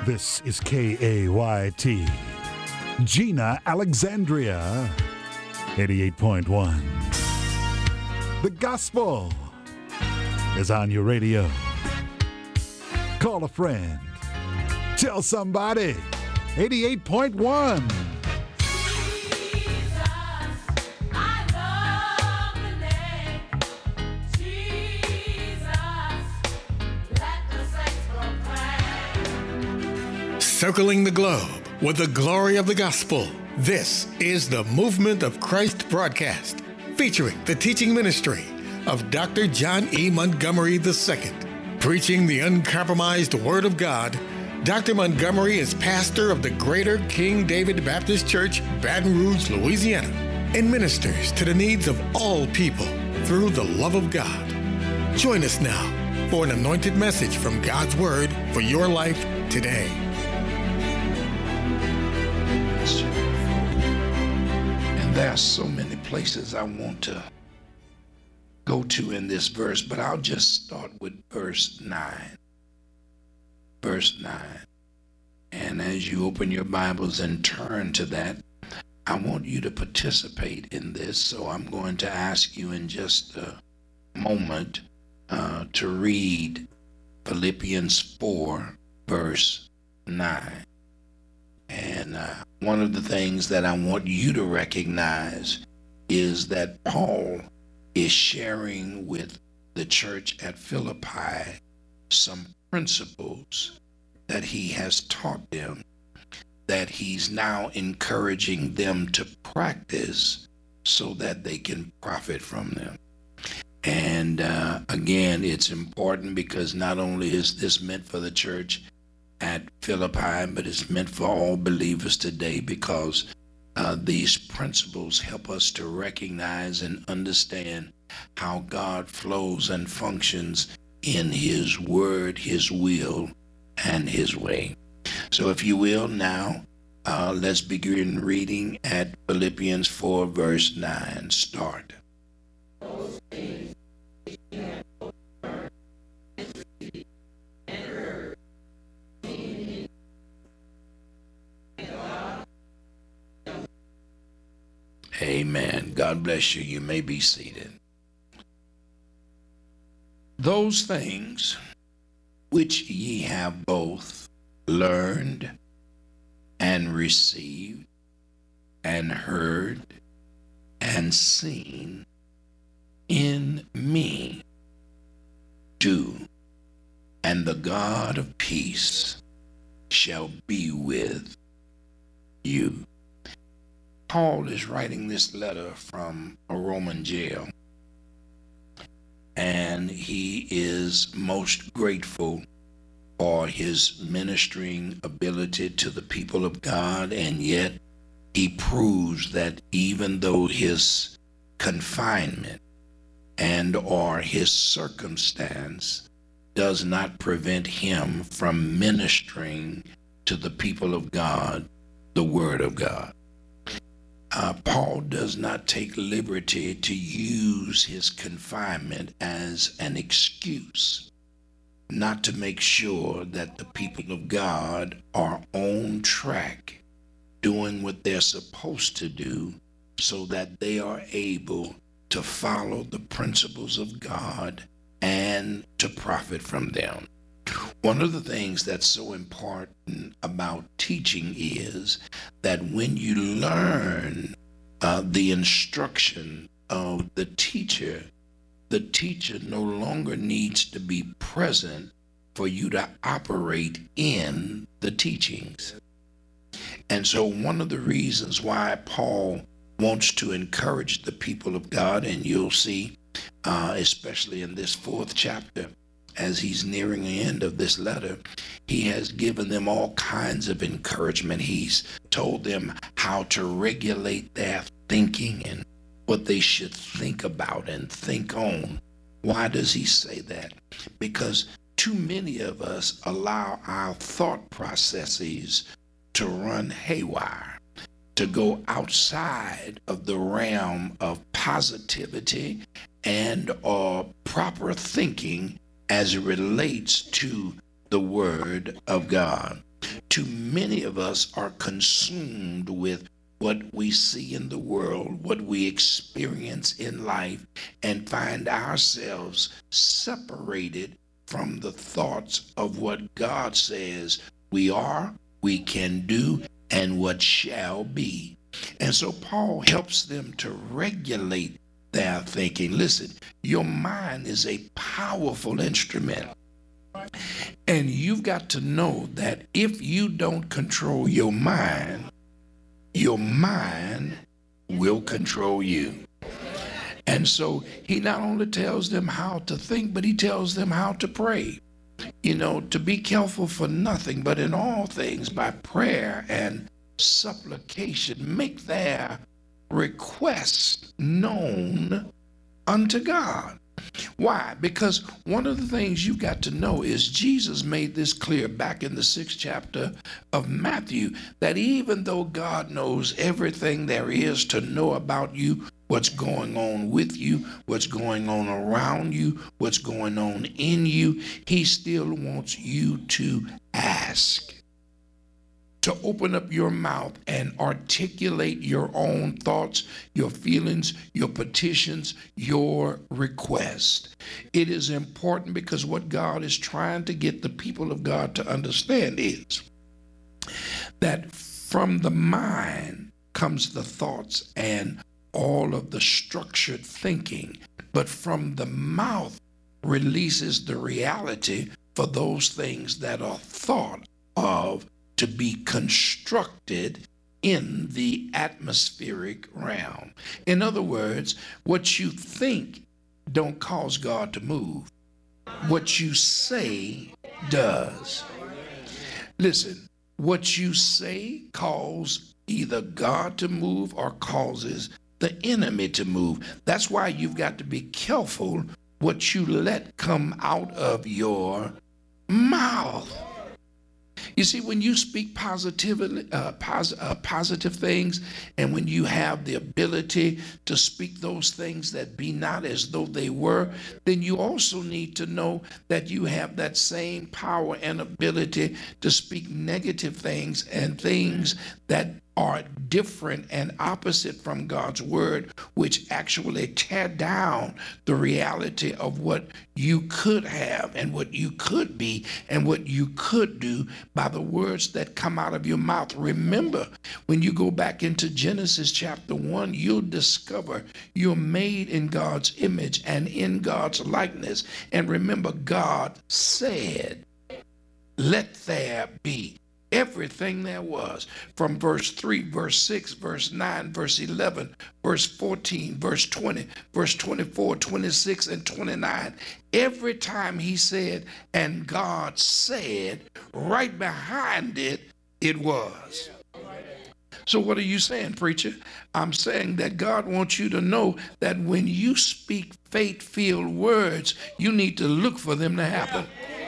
This is KAYT. Gina Alexandria, 88.1. The gospel is on your radio. Call a friend. Tell somebody. 88.1. Circling the globe with the glory of the gospel. This is the Movement of Christ broadcast, featuring the teaching ministry of Dr. John E. Montgomery II. Preaching the uncompromised Word of God, Dr. Montgomery is pastor of the Greater King David Baptist Church, Baton Rouge, Louisiana, and ministers to the needs of all people through the love of God. Join us now for an anointed message from God's Word for your life today. There are so many places I want to go to in this verse, but I'll just start with verse 9. Verse 9. And as you open your Bibles and turn to that, I want you to participate in this. So I'm going to ask you in just a moment to read Philippians 4, verse 9. And one of the things that I want you to recognize is that Paul is sharing with the church at Philippi some principles that he has taught them, that he's now encouraging them to practice so that they can profit from them. And again, it's important because not only is this meant for the church at Philippi, but it's meant for all believers today, because these principles help us to recognize and understand how God flows and functions in His Word, His will, and His way. So if you will now, let's begin reading at Philippians 4, verse 9. Start. Amen. God bless you. You may be seated. Those things which ye have both learned and received and heard and seen in me, do, and the God of peace shall be with you. Paul is writing this letter from a Roman jail, and he is most grateful for his ministering ability to the people of God, and yet he proves that even though his confinement and or his circumstance does not prevent him from ministering to the people of God the Word of God. Paul does not take liberty to use his confinement as an excuse not to make sure that the people of God are on track, doing what they're supposed to do, so that they are able to follow the principles of God and to profit from them. One of the things that's so important about teaching is that when you learn the instruction of the teacher no longer needs to be present for you to operate in the teachings. And so one of the reasons why Paul wants to encourage the people of God, and you'll see, especially in this 4th chapter, as he's nearing the end of this letter, he has given them all kinds of encouragement. He's told them how to regulate their thinking and what they should think about and think on. Why does he say that? Because too many of us allow our thought processes to run haywire, to go outside of the realm of positivity and or proper thinking as it relates to the Word of God. too many of us are consumed with what we see in the world, what we experience in life, and find ourselves separated from the thoughts of what God says we are, we can do, and what shall be. And so Paul helps them to regulate their thinking. Listen, your mind is a powerful instrument. And you've got to know that if you don't control your mind will control you. And so he not only tells them how to think, but he tells them how to pray. To be careful for nothing, but in all things by prayer and supplication, make their requests known unto God. Why? Because one of the things you've got to know is Jesus made this clear back in the 6th chapter of Matthew, that even though God knows everything there is to know about you, what's going on with you, what's going on around you, what's going on in you, he still wants you to ask, to open up your mouth and articulate your own thoughts, your feelings, your petitions, your request. It is important because what God is trying to get the people of God to understand is that from the mind comes the thoughts and all of the structured thinking, but from the mouth releases the reality for those things that are thought of to be constructed in the atmospheric realm. In other words, what you think don't cause God to move. What you say does. Listen, what you say causes either God to move or causes the enemy to move. That's why you've got to be careful what you let come out of your mouth. You see, when you speak positive things, and when you have the ability to speak those things that be not as though they were, then you also need to know that you have that same power and ability to speak negative things and things that are different and opposite from God's word, which actually tear down the reality of what you could have and what you could be and what you could do by the words that come out of your mouth. Remember, when you go back into Genesis chapter 1, you'll discover you're made in God's image and in God's likeness. And remember, God said, "Let there be." Everything there was, from verse 3, verse 6, verse 9, verse 11, verse 14, verse 20, verse 24, 26, and 29. Every time he said, "and God said," right behind it, it was. So what are you saying, preacher? I'm saying that God wants you to know that when you speak faith-filled words, you need to look for them to happen.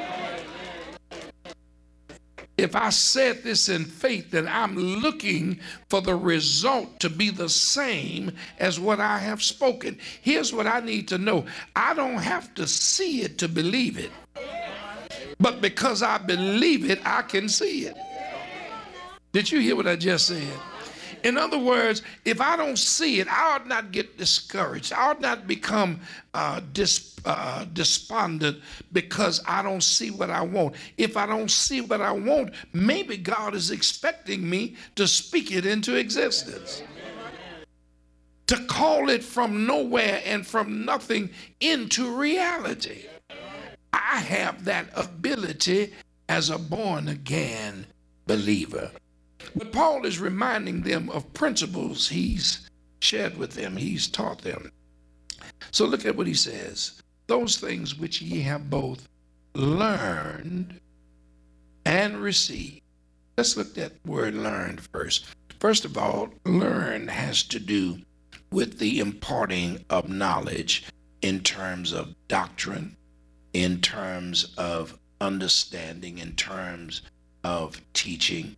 If I said this in faith, then I'm looking for the result to be the same as what I have spoken. Here's what I need to know. I don't have to see it to believe it. But because I believe it, I can see it. Did you hear what I just said? In other words, if I don't see it, I ought not get discouraged. I ought not become despondent because I don't see what I want. If I don't see what I want, maybe God is expecting me to speak it into existence. To call it from nowhere and from nothing into reality. I have that ability as a born-again believer. But Paul is reminding them of principles he's shared with them, he's taught them. So look at what he says. Those things which ye have both learned and received. Let's look at the word learned first. First of all, learn has to do with the imparting of knowledge in terms of doctrine, in terms of understanding, in terms of teaching.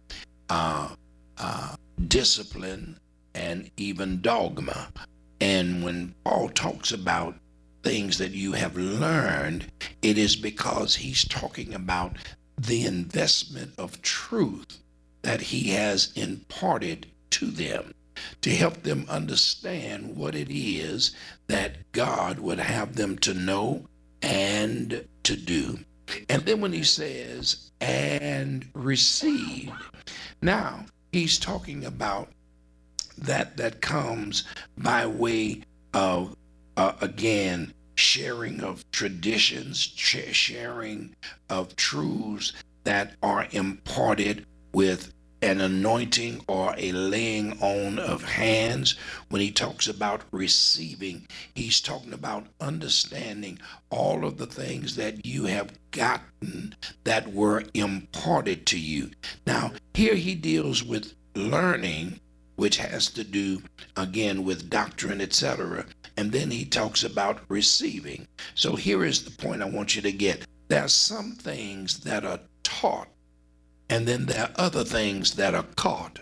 Discipline, and even dogma. And when Paul talks about things that you have learned, it is because he's talking about the investment of truth that he has imparted to them to help them understand what it is that God would have them to know and to do. And then when he says, and receive, now he's talking about that comes by way of, again, sharing of traditions, sharing of truths that are imparted with an anointing or a laying on of hands. When he talks about receiving, he's talking about understanding all of the things that you have gotten that were imparted to you. Now, here he deals with learning, which has to do, again, with doctrine, etc. And then he talks about receiving. So here is the point I want you to get. There are some things that are taught, and then there are other things that are caught.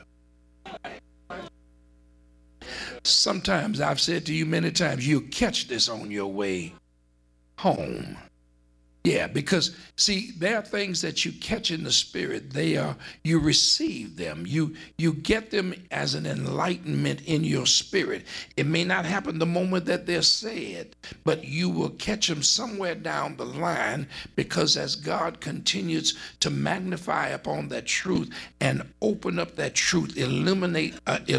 Sometimes, I've said to you many times, you'll catch this on your way home. Yeah, because see, there are things that you catch in the spirit. You receive them. You get them as an enlightenment in your spirit. It may not happen the moment that they're said, but you will catch them somewhere down the line, because as God continues to magnify upon that truth and open up that truth, illuminate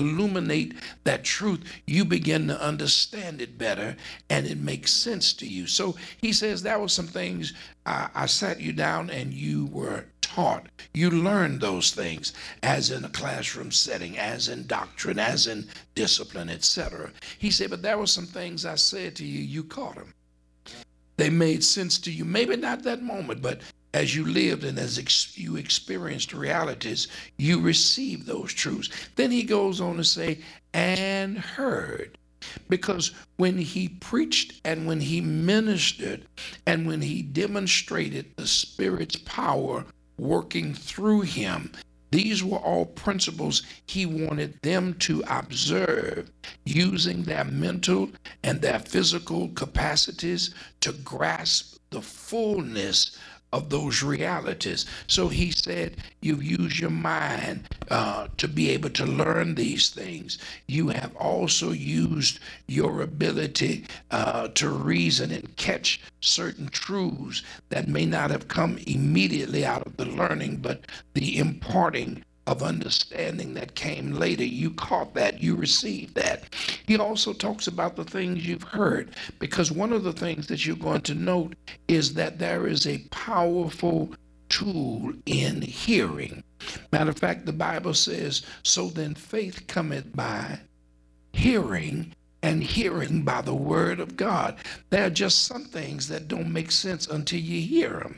that truth, you begin to understand it better and it makes sense to you. So he says there were some things I sat you down and you were taught. You learned those things as in a classroom setting, as in doctrine, as in discipline, etc. He said, but there were some things I said to you, you caught them. They made sense to you. Maybe not that moment, but as you lived and as you experienced realities, you received those truths. Then he goes on to say, and heard. Because when he preached and when he ministered and when he demonstrated the Spirit's power working through him, these were all principles he wanted them to observe, using their mental and their physical capacities to grasp the fullness of those realities. So he said, you've used your mind to be able to learn these things. You have also used your ability to reason and catch certain truths that may not have come immediately out of the learning, but the imparting of understanding that came later. You caught that, you received that. He also talks about the things you've heard, because one of the things that you're going to note is that there is a powerful tool in hearing. Matter of fact, the Bible says, so then faith cometh by hearing, and hearing by the word of God. There are just some things that don't make sense until you hear them.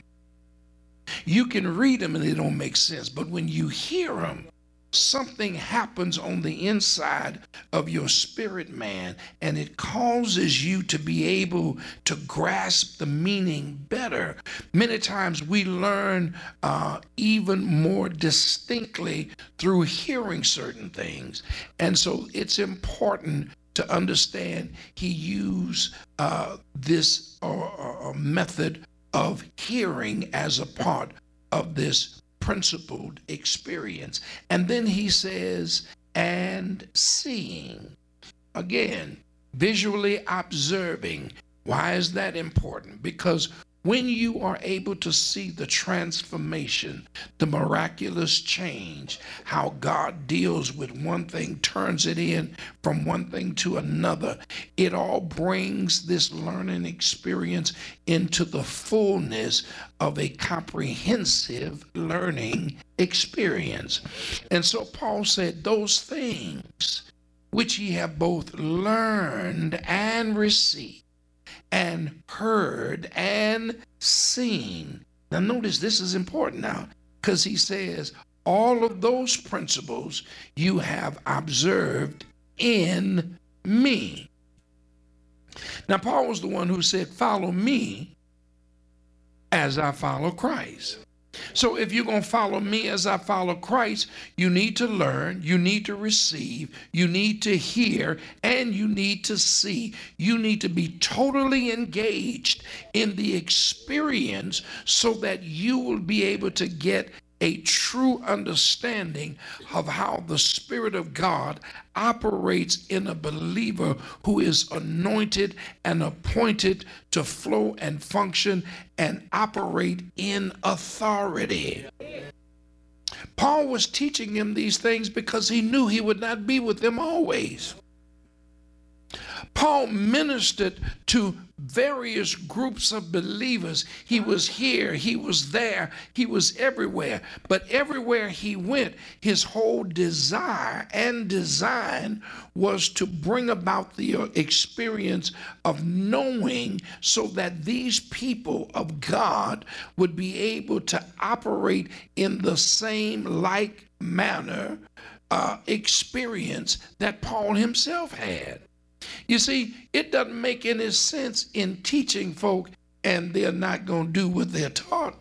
You can read them and they don't make sense, but when you hear them, something happens on the inside of your spirit man, and it causes you to be able to grasp the meaning better. Many times we learn even more distinctly through hearing certain things. And so it's important to understand he used this method of hearing as a part of this principled experience. And then he says, and seeing. Again, visually observing. Why is that important? Because when you are able to see the transformation, the miraculous change, how God deals with one thing, turns it in from one thing to another, it all brings this learning experience into the fullness of a comprehensive learning experience. And so Paul said, those things which ye have both learned and received, and heard and seen. Now notice this is important now, because he says all of those principles you have observed in me. Now Paul was the one who said, follow me as I follow Christ. So if you're going to follow me as I follow Christ, you need to learn, you need to receive, you need to hear, and you need to see. You need to be totally engaged in the experience so that you will be able to get a true understanding of how the Spirit of God operates in a believer who is anointed and appointed to flow and function and operate in authority. Paul was teaching him these things because he knew he would not be with them always. Paul ministered to various groups of believers. He was here, he was there, he was everywhere. But everywhere he went, his whole desire and design was to bring about the experience of knowing, so that these people of God would be able to operate in the same like manner experience that Paul himself had. You see, it doesn't make any sense in teaching folk and they're not going to do what they're taught.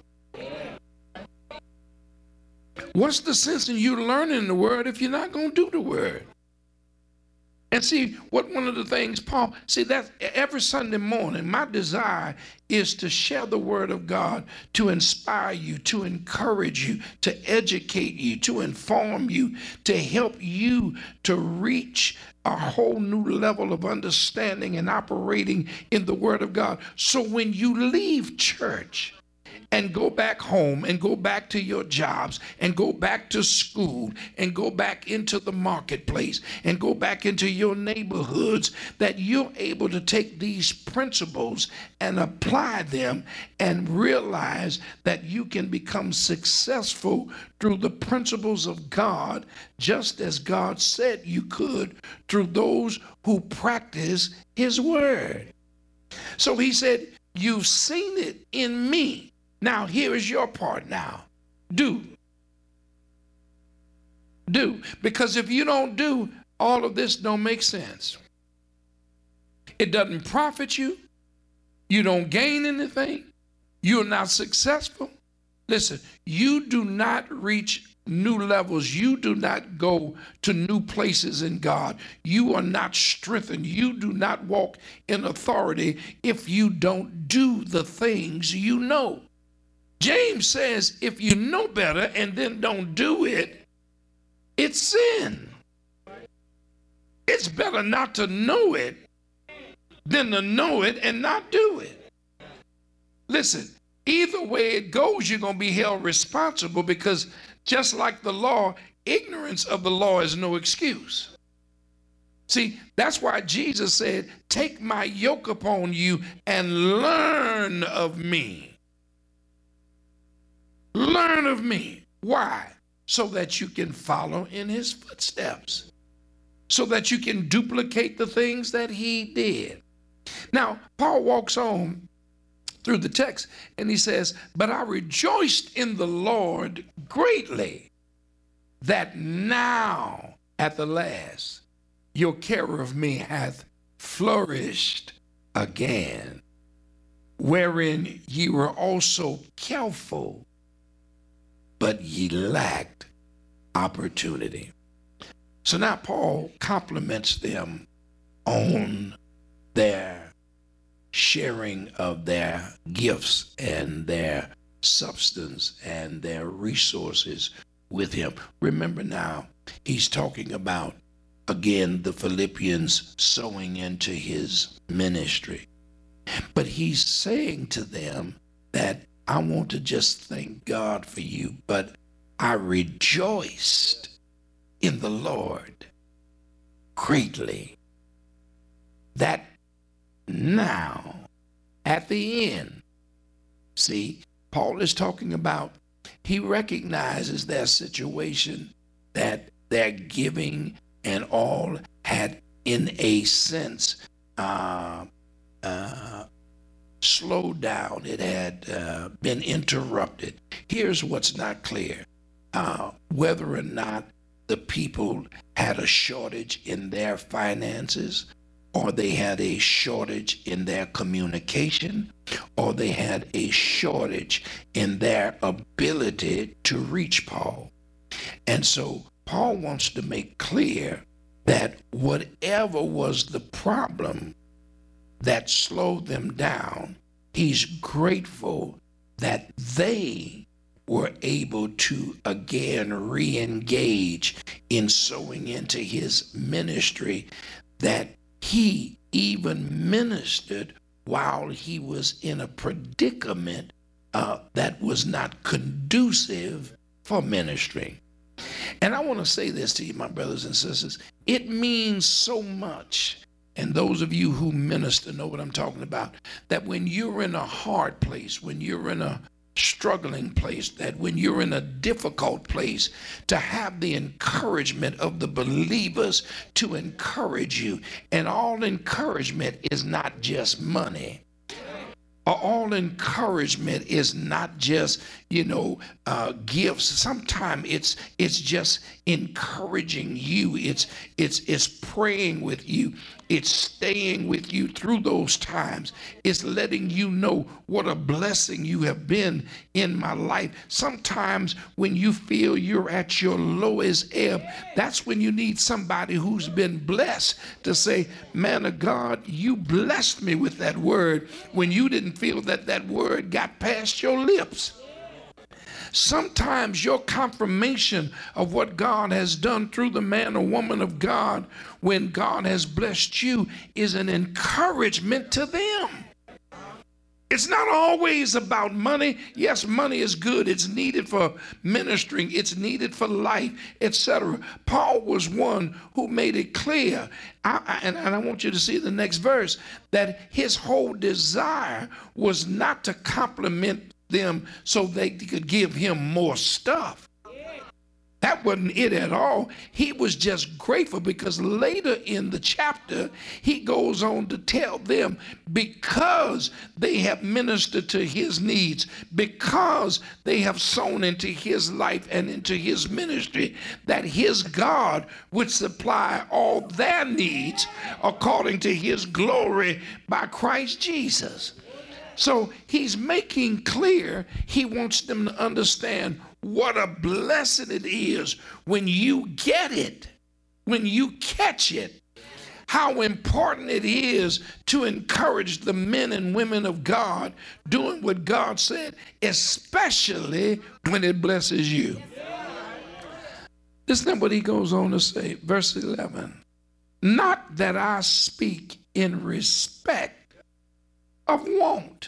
What's the sense in you learning the word if you're not going to do the word? And see, one of the things, Paul, that every Sunday morning, my desire is to share the word of God, to inspire you, to encourage you, to educate you, to inform you, to help you to reach a whole new level of understanding and operating in the word of God. So when you leave church and go back home and go back to your jobs and go back to school and go back into the marketplace and go back into your neighborhoods, that you're able to take these principles and apply them and realize that you can become successful through the principles of God, just as God said you could through those who practice his word. So he said, you've seen it in me. Now, here is your part now. Do. Because if you don't do, all of this don't make sense. It doesn't profit you. You don't gain anything. You're not successful. Listen, you do not reach new levels. You do not go to new places in God. You are not strengthened. You do not walk in authority if you don't do the things you know. James says if you know better and then don't do it, it's sin. It's better not to know it than to know it and not do it. Listen, either way it goes, you're going to be held responsible, because just like the law, ignorance of the law is no excuse. See, that's why Jesus said, take my yoke upon you and learn of me. Learn of me. Why? So that you can follow in his footsteps. So that you can duplicate the things that he did. Now, Paul walks on through the text and he says, but I rejoiced in the Lord greatly that now at the last your care of me hath flourished again, wherein ye were also careful, but ye lacked opportunity. So now Paul compliments them on their sharing of their gifts and their substance and their resources with him. Remember now, he's talking about, again, the Philippians sowing into his ministry. But he's saying to them that I want to just thank God for you, but I rejoiced in the Lord greatly that now at the end, see, Paul is talking about, he recognizes their situation, that their giving and all had in a sense slowed down. It had been interrupted. Here's what's not clear. Whether or not the people had a shortage in their finances, or they had a shortage in their communication, or they had a shortage in their ability to reach Paul. And so Paul wants to make clear that whatever was the problem that slowed them down, he's grateful that they were able to again re-engage in sowing into his ministry, that he even ministered while he was in a predicament that was not conducive for ministry. And I want to say this to you, my brothers and sisters. It means so much, and those of you who minister know what I'm talking about, that when you're in a hard place, when you're in a struggling place, that when you're in a difficult place, to have the encouragement of the believers to encourage you. And all encouragement is not just money. All encouragement is not just, gifts. Sometimes it's just encouraging you. It's praying with you. It's staying with you through those times. It's letting you know what a blessing you have been in my life. Sometimes when you feel you're at your lowest ebb, that's when you need somebody who's been blessed to say, man of God, you blessed me with that word when you didn't feel that word got past your lips. Sometimes your confirmation of what God has done through the man or woman of God, when God has blessed you, is an encouragement to them. It's not always about money. Yes, money is good. It's needed for ministering. It's needed for life, etc. Paul was one who made it clear, and I want you to see the next verse, that his whole desire was not to compliment them so they could give him more stuff. That wasn't it at all. He was just grateful because later in the chapter, he goes on to tell them, because they have ministered to his needs, because they have sown into his life and into his ministry, that his God would supply all their needs according to his glory by Christ Jesus. So he's making clear, he wants them to understand what a blessing it is when you get it, when you catch it, how important it is to encourage the men and women of God doing what God said, especially when it blesses you. Listen to what he goes on to say, verse 11. Not that I speak in respect of want,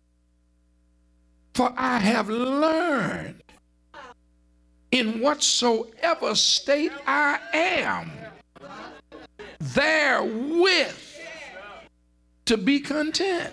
for I have learned in whatsoever state I am, therewith to be content.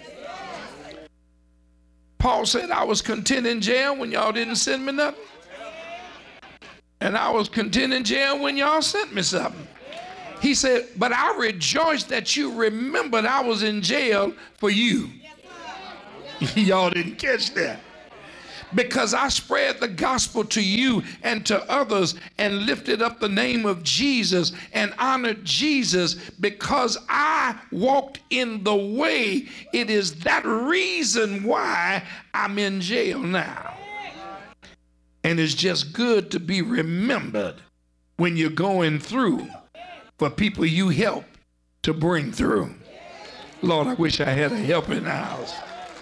Paul said, I was content in jail when y'all didn't send me nothing. And I was content in jail when y'all sent me something. He said, but I rejoice that you remembered I was in jail for you. Y'all didn't catch that. Because I spread the gospel to you and to others and lifted up the name of Jesus and honored Jesus because I walked in the way. It is that reason why I'm in jail now. And it's just good to be remembered when you're going through for people you help to bring through. Lord, I wish I had a help in the house.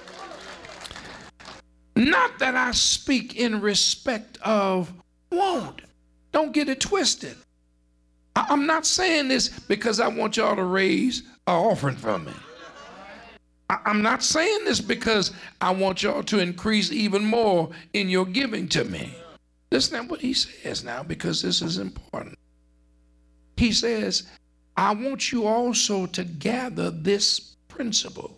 Not that I speak in respect of want. Don't get it twisted. I'm not saying this because I want y'all to raise an offering for me. I'm not saying this because I want y'all to increase even more in your giving to me. Listen to what he says now, because this is important. He says, I want you also to gather this principle,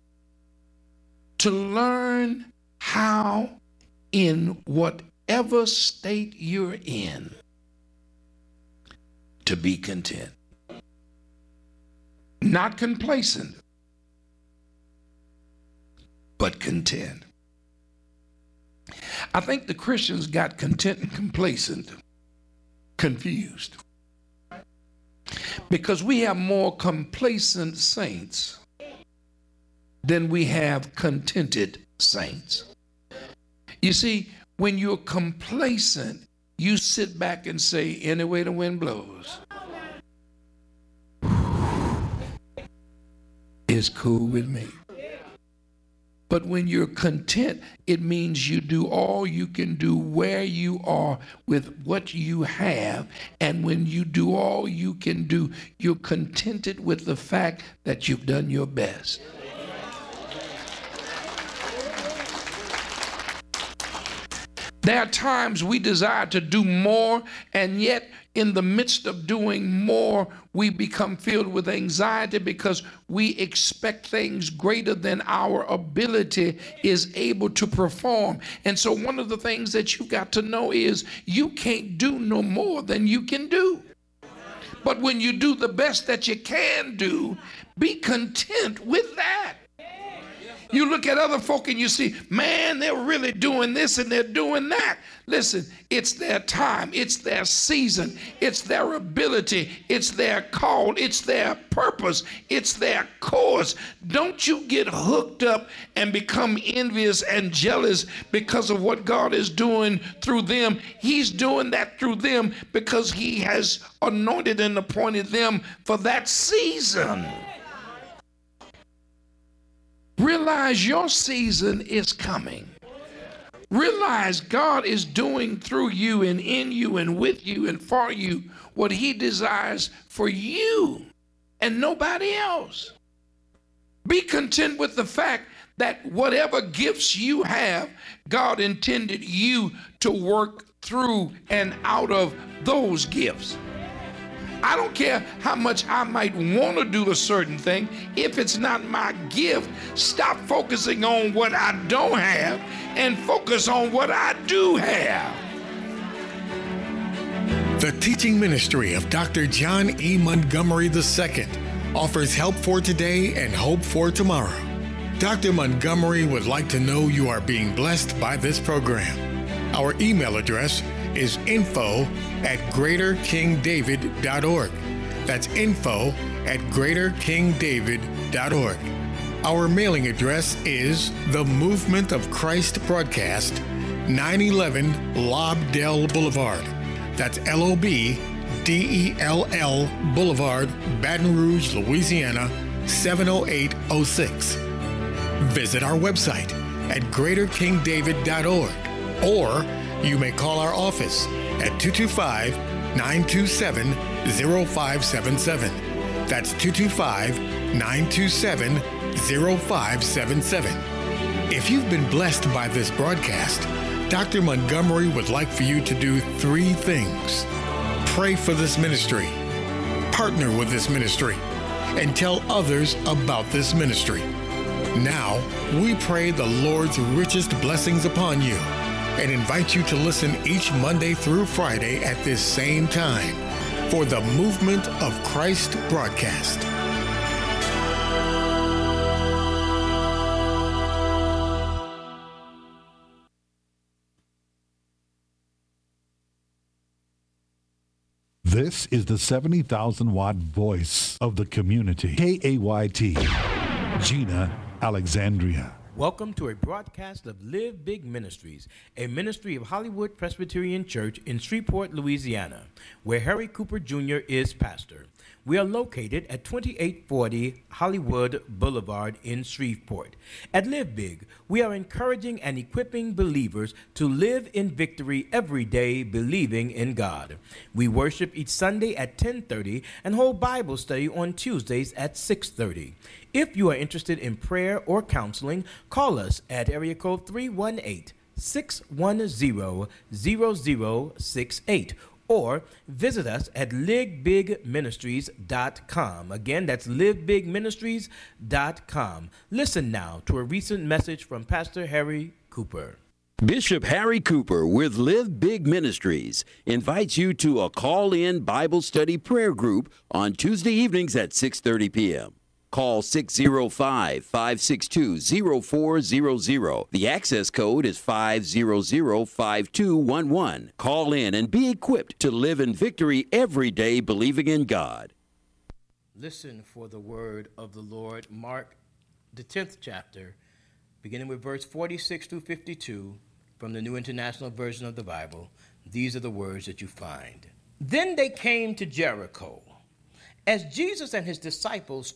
to learn how in whatever state you're in to be content. Not complacent, but content. I think the Christians got content and complacent confused, because we have more complacent saints than we have contented saints. You see, when you're complacent, you sit back and say, any way the wind blows, it's cool with me. But when you're content, it means you do all you can do where you are with what you have. And when you do all you can do, you're contented with the fact that you've done your best. There are times we desire to do more, and yet in the midst of doing more, we become filled with anxiety because we expect things greater than our ability is able to perform. And so one of the things that you got to know is you can't do no more than you can do. But when you do the best that you can do, be content with that. You look at other folk and you see, man, they're really doing this and they're doing that. Listen, it's their time, it's their season, it's their ability, it's their call, it's their purpose, it's their course. Don't you get hooked up and become envious and jealous because of what God is doing through them. He's doing that through them because he has anointed and appointed them for that season. Realize your season is coming. Realize God is doing through you and in you and with you and for you what he desires for you and nobody else. Be content with the fact that whatever gifts you have, God intended you to work through and out of those gifts. I don't care how much I might want to do a certain thing. If it's not my gift, stop focusing on what I don't have and focus on what I do have. The teaching ministry of Dr. John E. Montgomery II offers help for today and hope for tomorrow. Dr. Montgomery would like to know you are being blessed by this program. Our email address is info@greaterkingdavid.org. That's info@greaterkingdavid.org. Our mailing address is The Movement of Christ Broadcast, 911 Lobdell Boulevard. That's LOBDELL Boulevard, Baton Rouge, Louisiana, 70806. Visit our website at greaterkingdavid.org, or you may call our office at 225-927-0577. That's 225-927-0577. If you've been blessed by this broadcast, Dr. Montgomery would like for you to do 3 things. Pray for this ministry, partner with this ministry, and tell others about this ministry. Now, we pray the Lord's richest blessings upon you and invite you to listen each Monday through Friday at this same time for the Movement of Christ broadcast. This is the 70,000-watt voice of the community. KAYT, Gina Alexandria. Welcome to a broadcast of Live Big Ministries, a ministry of Hollywood Presbyterian Church in Shreveport, Louisiana, where Harry Cooper Jr. is pastor. We are located at 2840 Hollywood Boulevard in Shreveport. At Live Big, we are encouraging and equipping believers to live in victory every day, believing in God. We worship each Sunday at 10:30 and hold Bible study on Tuesdays at 6:30. If you are interested in prayer or counseling, call us at area code 318-610-0068 or visit us at livebigministries.com. Again, that's livebigministries.com. Listen now to a recent message from Pastor Harry Cooper. Bishop Harry Cooper with Live Big Ministries invites you to a call-in Bible study prayer group on Tuesday evenings at 6:30 p.m. Call 605-562-0400. The access code is 5005211. Call in and be equipped to live in victory every day, believing in God. Listen for the word of the Lord. Mark, the 10th chapter, beginning with verse 46 through 52 from the New International Version of the Bible. These are the words that you find. Then they came to Jericho. As Jesus and his disciples